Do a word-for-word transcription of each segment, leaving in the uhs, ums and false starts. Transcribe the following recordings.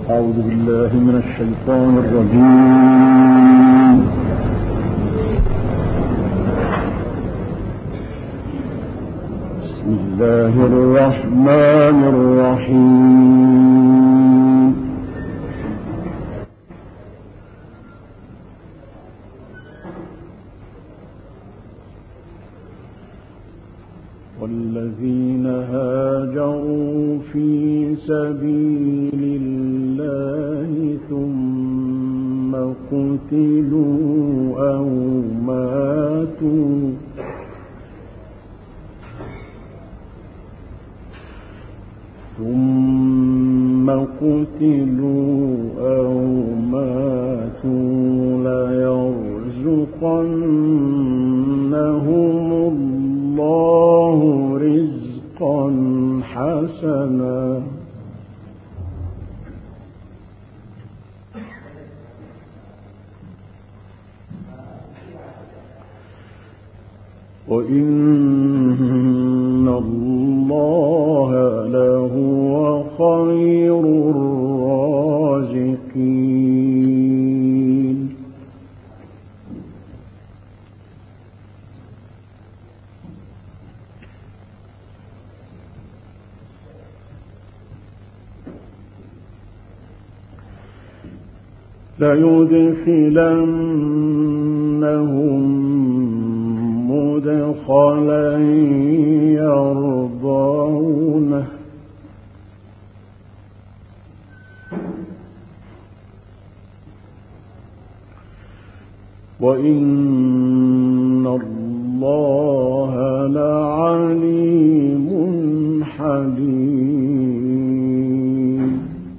أعوذ بالله من الشيطان الرجيم. بسم الله الرحمن الرحيم. والذين هاجروا في سبيل الله ثم قتلوا أو ماتوا ثم قتلوا أو ماتوا ليرزقنهم الله رزقا حسنا وإن الله لهو خير الرازقين. ليدخلنهم مدخلا يرضونه وإن الله لعليم حليم.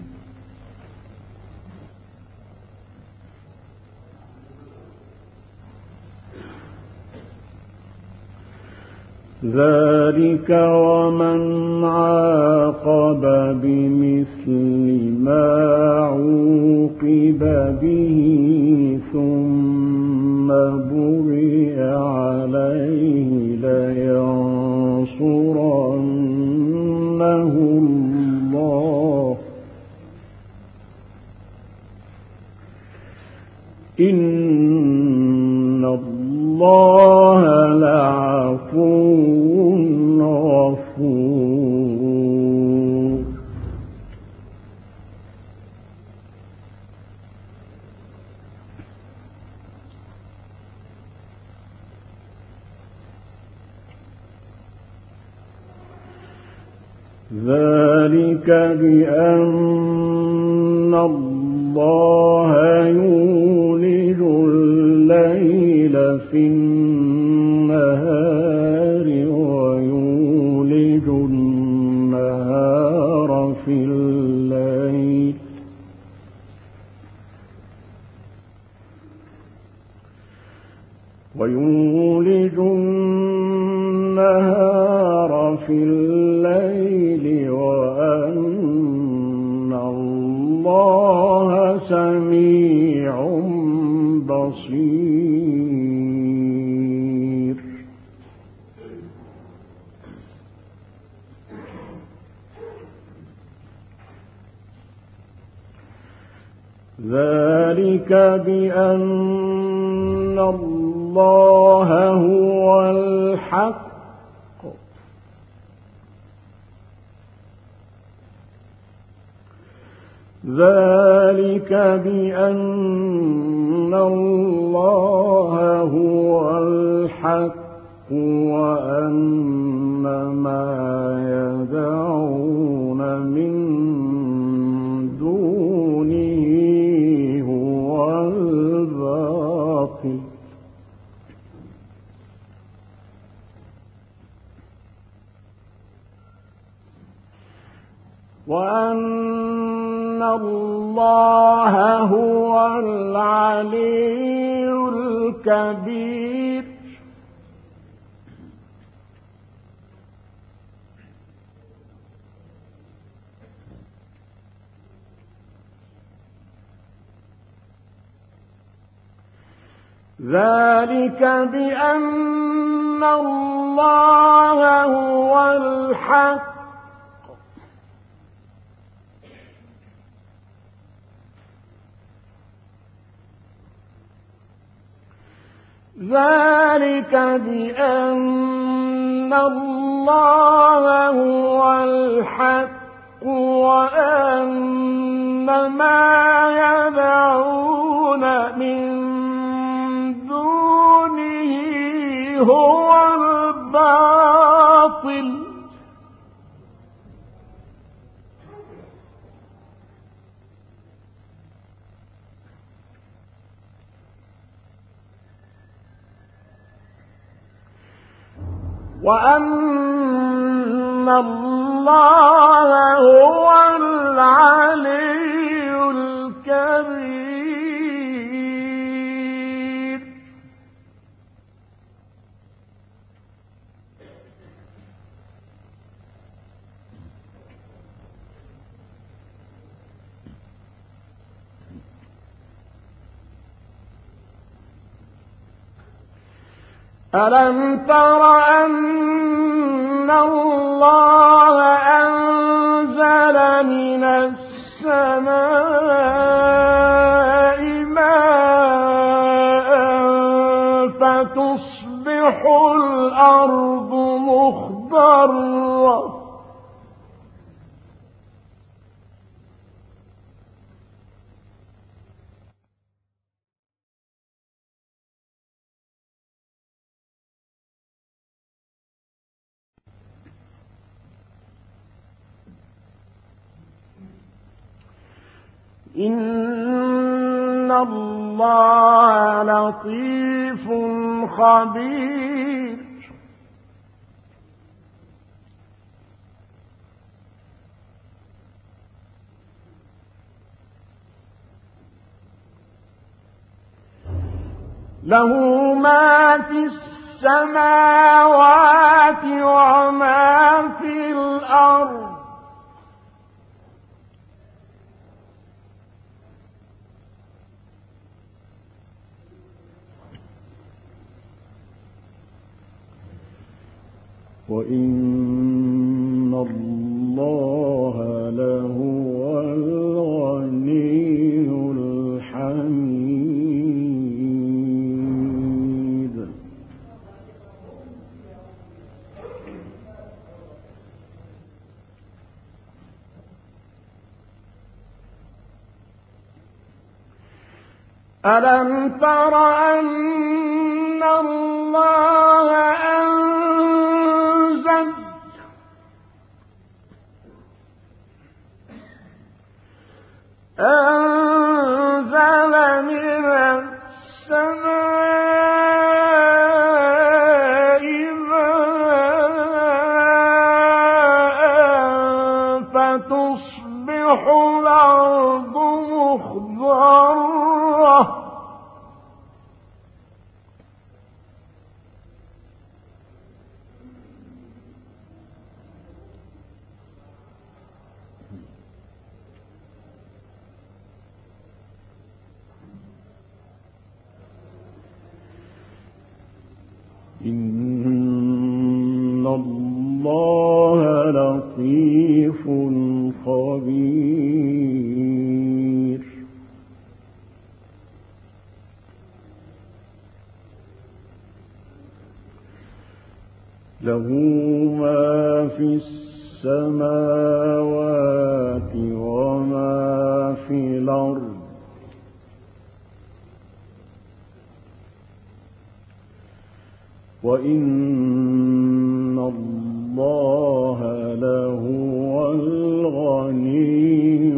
ذلك ومن عاقب بمثل ما عوقب به ثم بغي عليه لينصرنه الله إن الله لعفو غفور. ذلك بأن الله يولج الليل في النهار ويولج النهار في الليل ويولج النهار في الليل وأن الله سميع بصير. ذلك بأن الله هو الحق ذلك بأن الله هو الحق وأن ما يدعون من دونه هو الباطل وأن الله هو العلي الكبير. ذلك بأن الله هو الحق ذلك بأن الله هو الحق وأن ما يدعون من دونه هو الباطل وأن الله هو العلي الكبير. ألم تر أن الله أنزل من السماء ماء فتصبح الأرض مخضرة إن الله لطيف خبير. له ما في السماوات وما في الأرض وإن الله لهو الغني الحميد. ألم تر أن الله أنزل أنزل من السماء ماء فتصبح الأرض مخضرة إن الله لطيف خبير. له ما في السماوات وما في الأرض وإن الله لهو الغني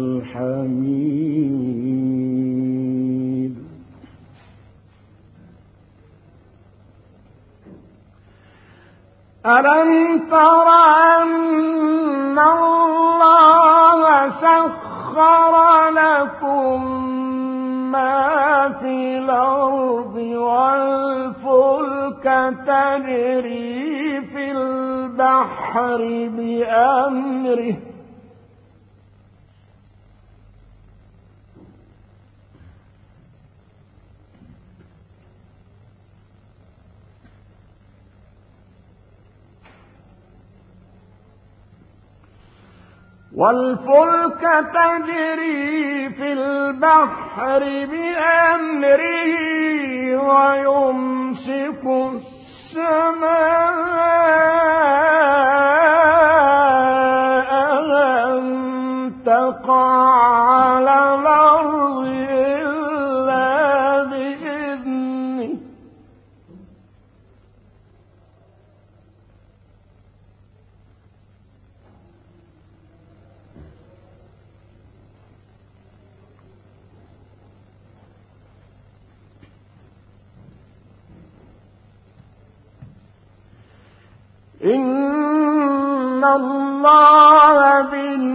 الحميد. ألم تر أن الله سخر لكم ما في الأرض والفلك تجري في البحر بأمره والفلك تجري في البحر البحر بأمره ويمسك السماء أن تقع على الأرض إلا بإذنه إن الله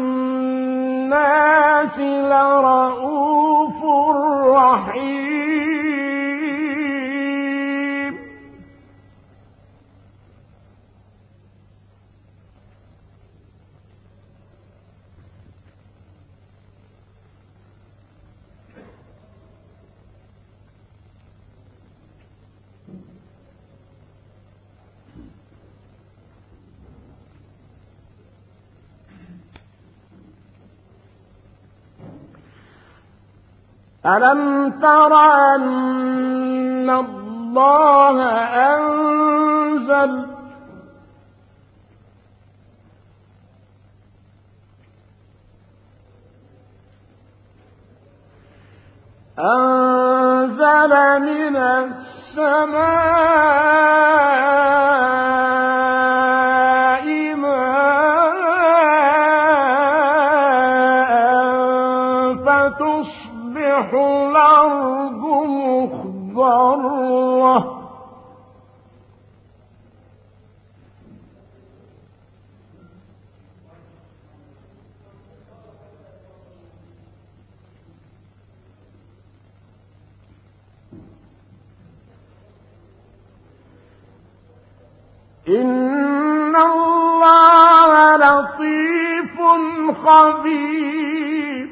بالناس لرءوف رحيم ألم تر أن الله أنزل أنزل من السماء ماء فتصبح الأرض مخضرة إن الله لطيف خبير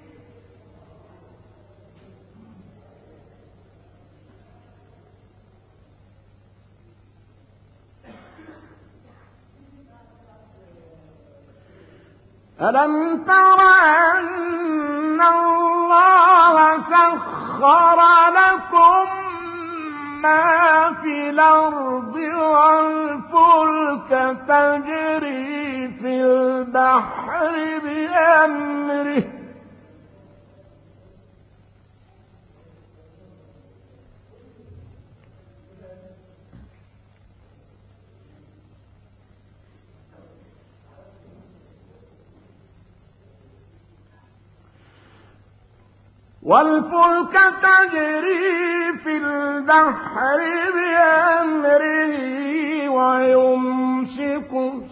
ألم تر أن الله سخر لكم ما في الأرض والفلك تجري في البحر بأمره والفلك تجري في البحر بأمره ويمسك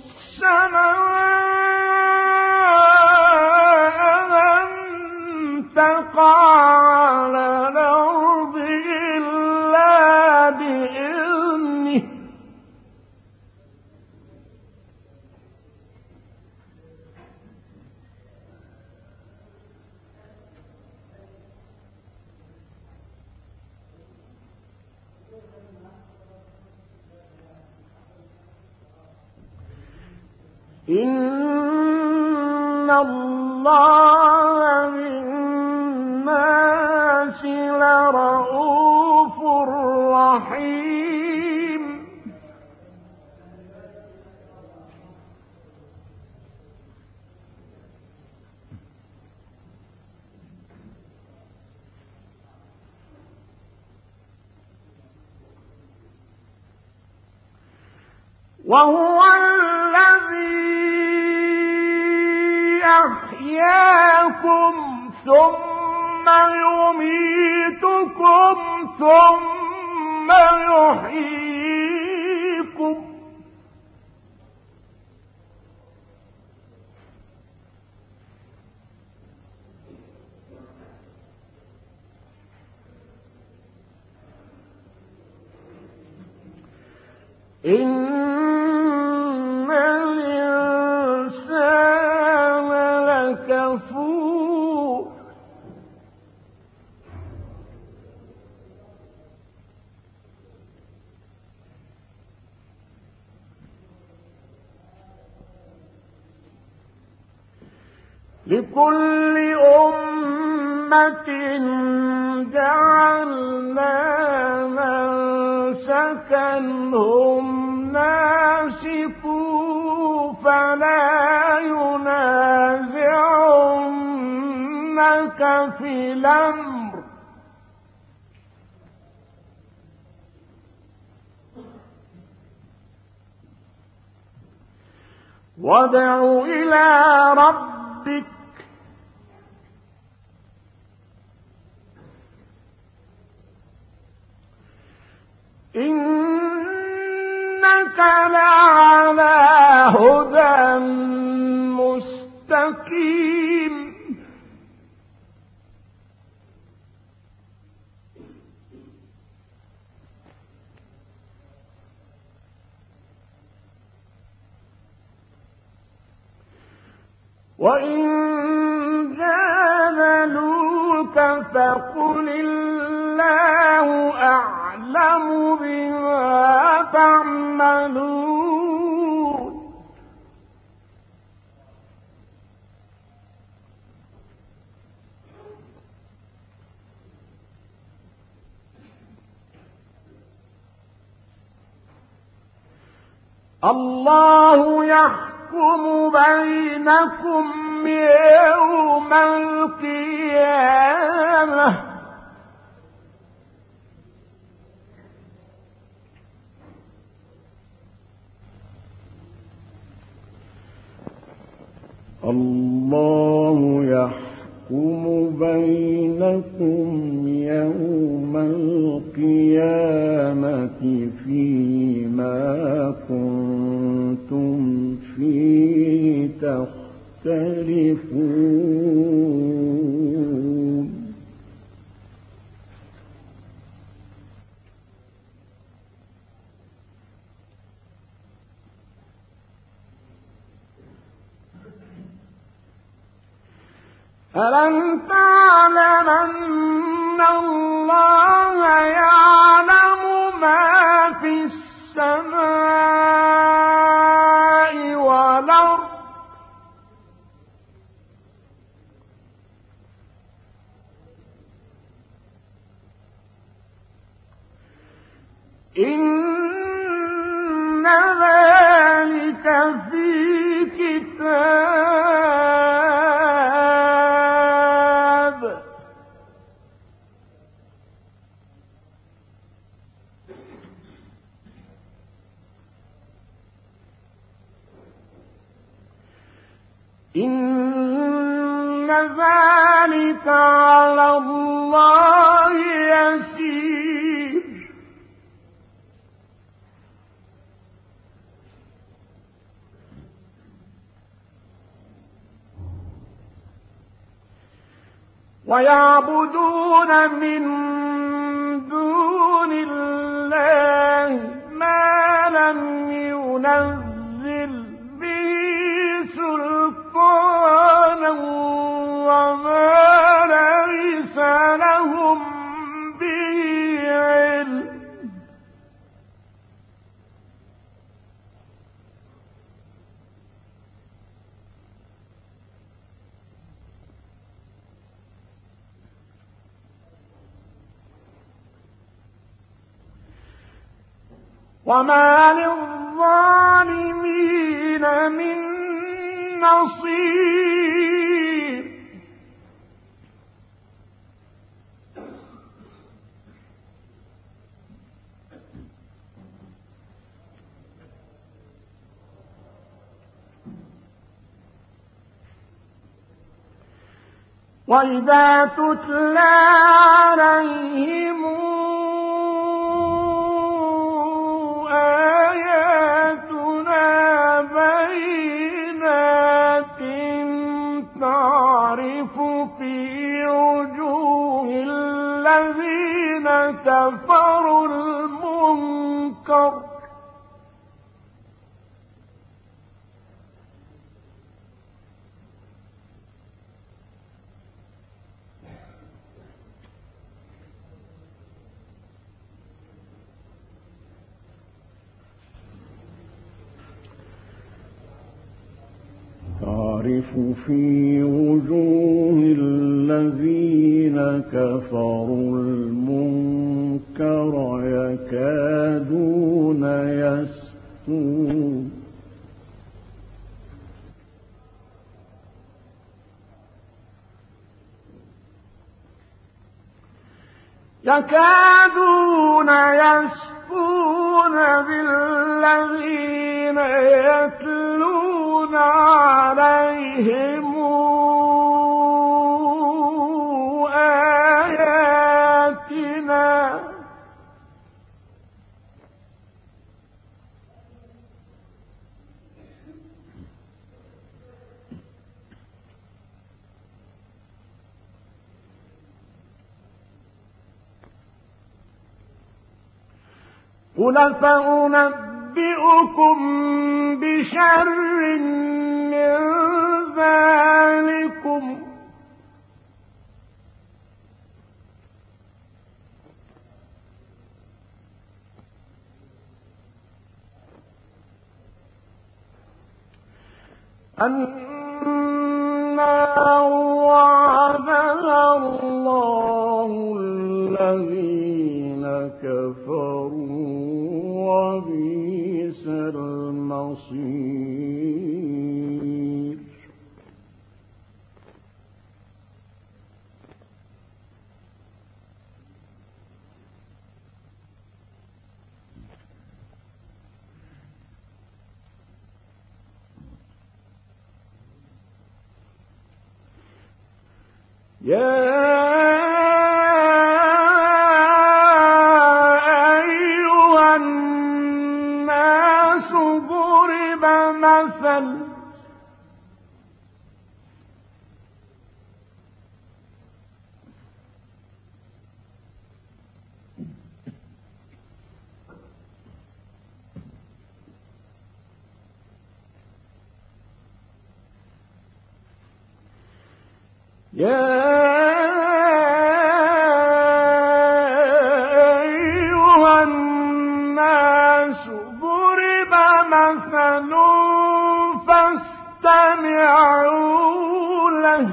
السماء أن تقع على الأرض إلا بإذنه إن الله بالناس لرءوف رحيم وهو الذي أحياكم ثم يميتكم ثم يحييكم إن الإنسان لكفور لكل أمة أمة جعلنا منسكا هم ناسكوه فلا ينازعنك في الأمر وادع إلى ربك إنك لعلى هدى مستقيم وإن جادلوك فقل الله أعلم بما تعملون الله يحكم بينكم يوم القيامة الله يحكم بينكم يوم القيامة فيما كنتم فيه تختلفون ألم تعلم أن الله يعلم ما في السماء والأرض إن ذلك في كتاب إن ذلك على الله يسير ويعبدون من دون الله ما لم ينزل به سلطانا وما ليس لهم به علم وما للظالمين من نصير وإذا تتلى عليهم آياتنا بينات تعرف في وجوه الذين كفروا المنكر تعرف في وجوه الذين كفروا المنكر يكادون يسطون يكادون يسطون بالذين يتلون عليهم آياتنا قل فأنبئكم بشر من ذلكم النار وعدها الله الذين كفروا وبئس المصير يا أيها الناس ضرب مثل يا أيها الناس ضرب مثل فاستمعوا له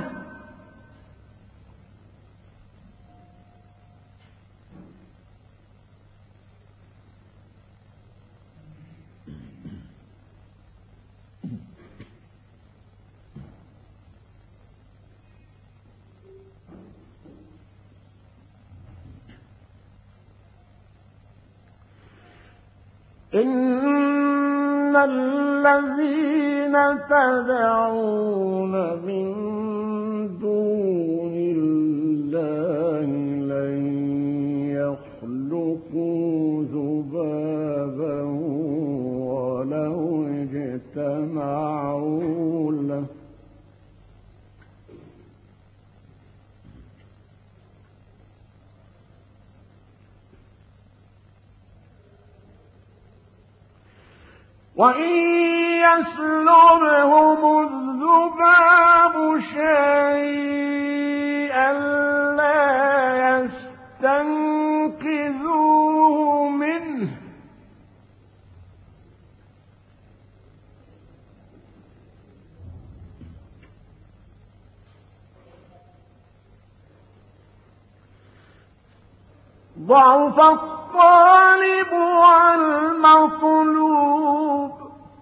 إن الذين تدعون من دون الله لن يخلقوا ذبابا ولو اجتمعوا له وإن يسلبهم الذباب شيئا لا يستنقذوه منه ضعف الطالب والمطلوب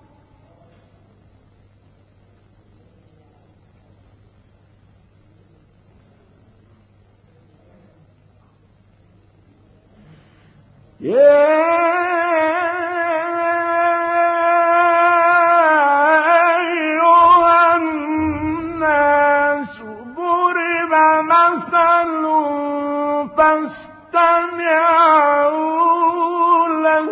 يا أيها الناس ضرب مثل فاستمعوا له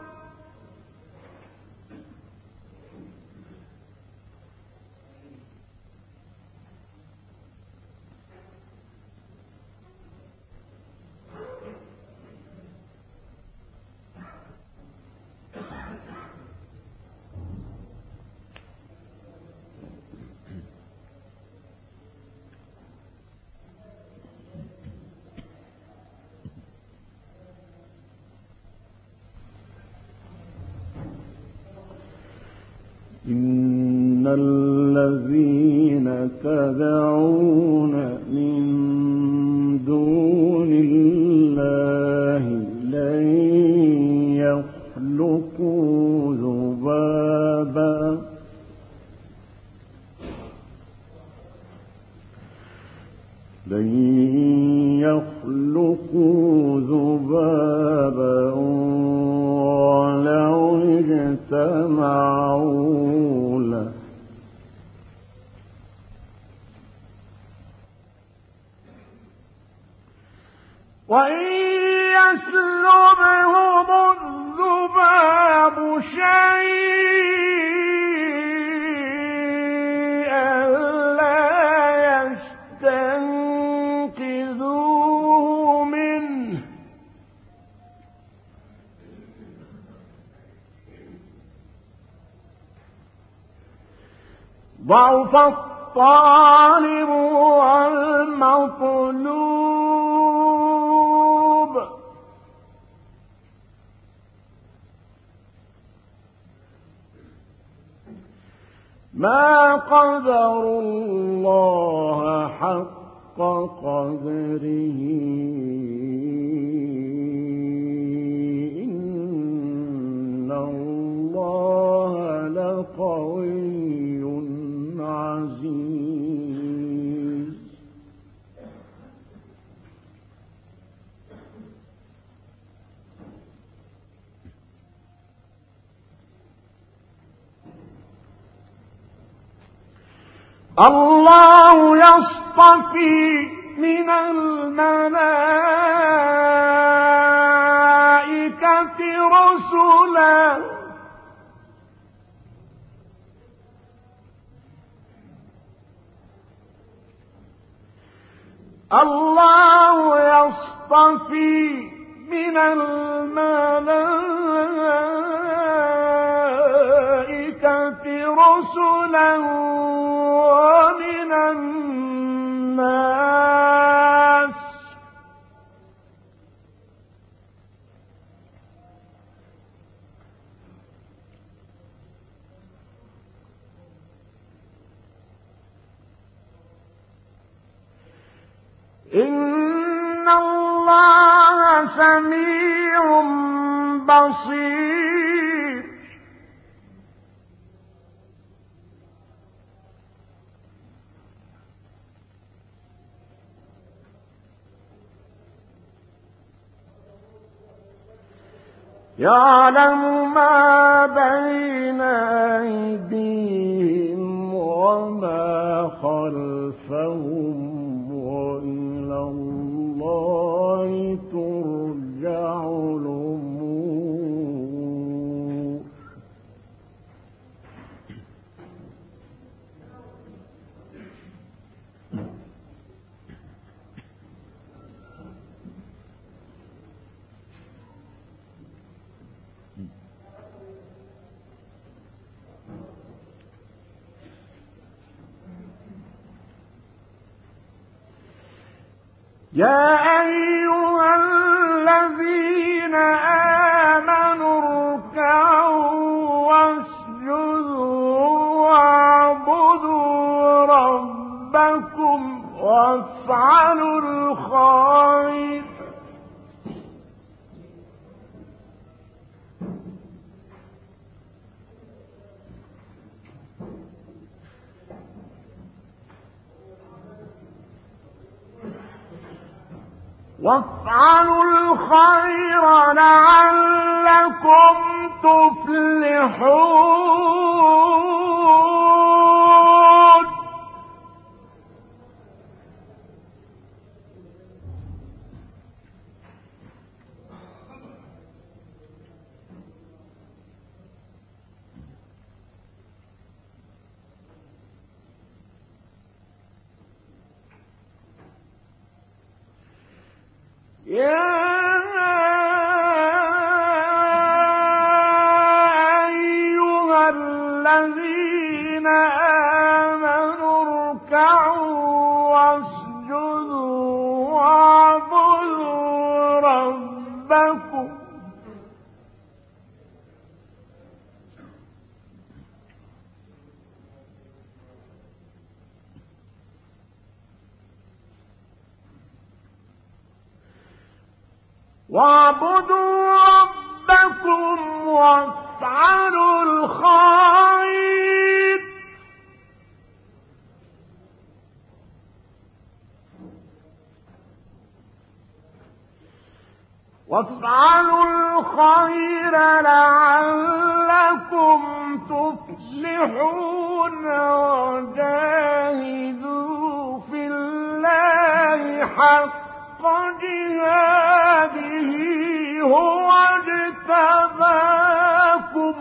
إن الذين تدعون من لن يخلقوا ذبابا ولو اجتمعوا له وإن يسلبهم الذباب شيئا لا يستنقذوه منه ضعف الطالب والمطلوب ما قدروا الله حق قدره إن الله لقوي عزيز الله يصطفي من الملائكة رسلا الله يصطفي من الملائكة رسلا ومن الناس إن الله سميع بصير يعلم ما بين أيديهم وما خلفهم وإلى الله ترجع الأمور يا أيها الذين آمنوا اركعوا واسجدوا واعبدوا ربكم وافعلوا الخير وافعلوا الخير لعلكم تفلحون يا أيها الذين آمنوا اركعوا واسجدوا واعبدوا ربكم واعبدوا ربكم وافعلوا الخير وافعلوا الخير لعلكم تفلحون وجاهدوا في الله حق جهاده هو اجتباكم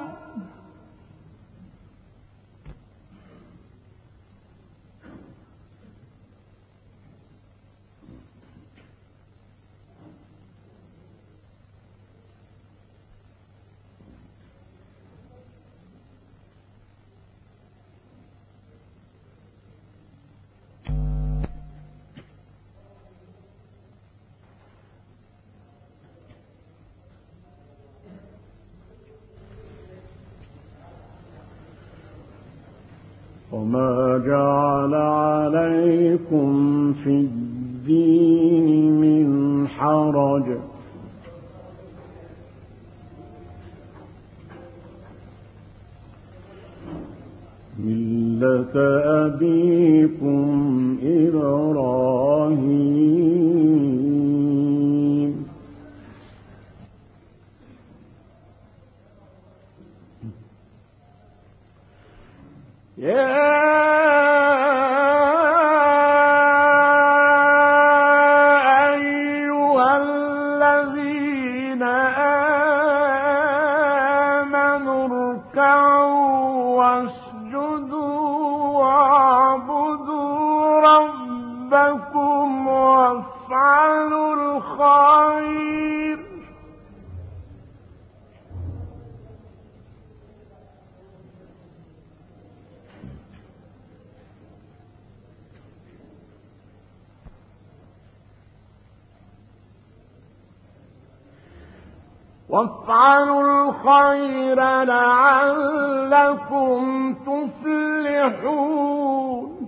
وما جعل عليكم في الدين من حرج ملة أبيكم إبراهيم يا أيها الذين آمنوا اركعوا واسجدوا واعبدوا ربكم وافعلوا الخير وافعلوا الخير لعلكم تفلحون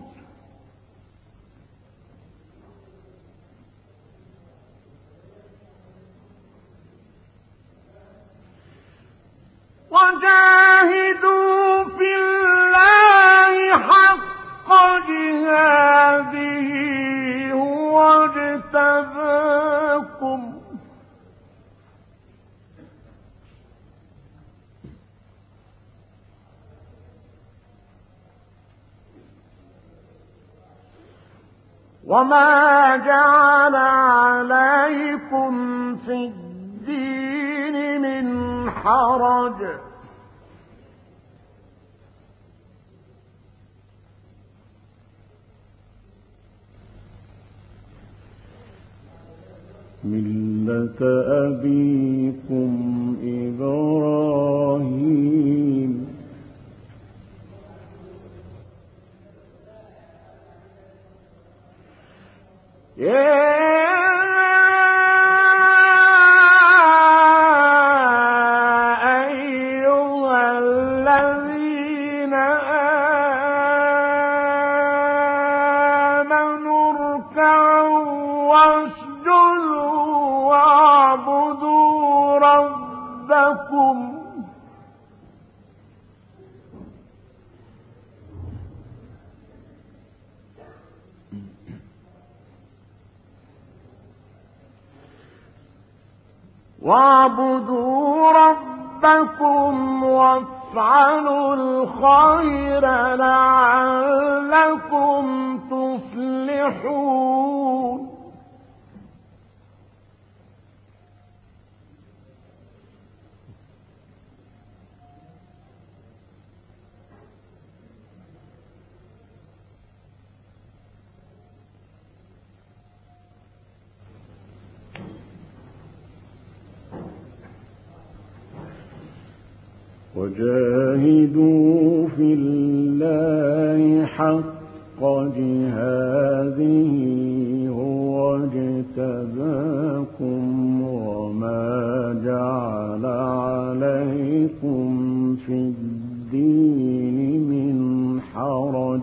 وجاهدوا في الله حق جهاده هو اجتباكم وما جعل عليكم في الدين من حرج ملة أبيكم إبراهيم يا أيها الذين آمنوا اركعوا واسجدوا واعبدوا ربكم واعبدوا ربكم وافعلوا الخير لعلكم تفلحون وجاهدوا في الله حق جهاده هو اجتباكم وما جعل عليكم في الدين من حرج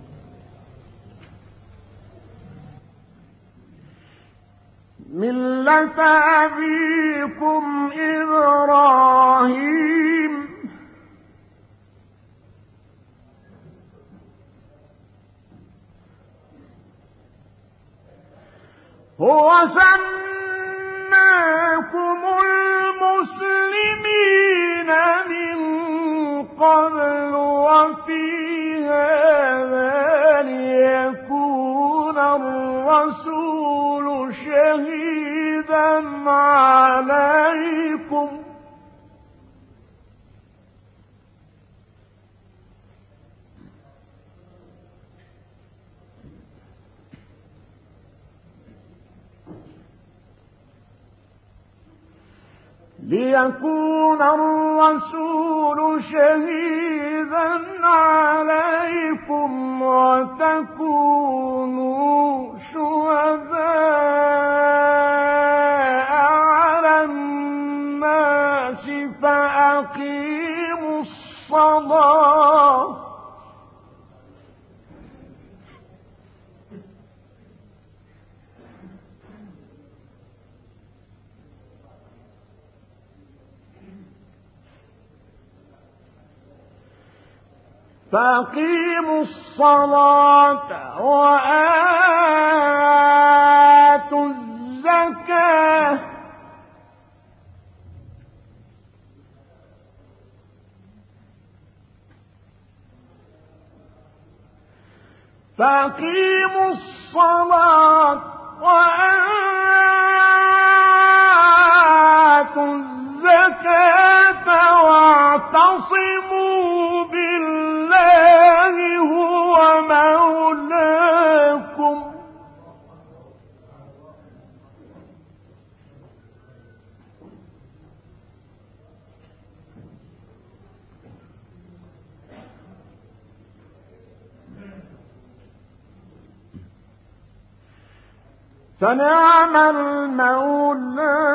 ملة أبيكم إبراهيم هو سماكم جعلكم المسلمين من قبل وفي هذا ليكون الرسول شهيدا عليكم ليكون الرسول شهيدا عليكم وتكونوا شهداء على الناس فأقيموا الصلاة فأقيموا الصلاة وآتوا الزكاة فأقيموا الصلاة وآتوا الزكاة واعتصموا بالله هو مولاكم فنعم المولى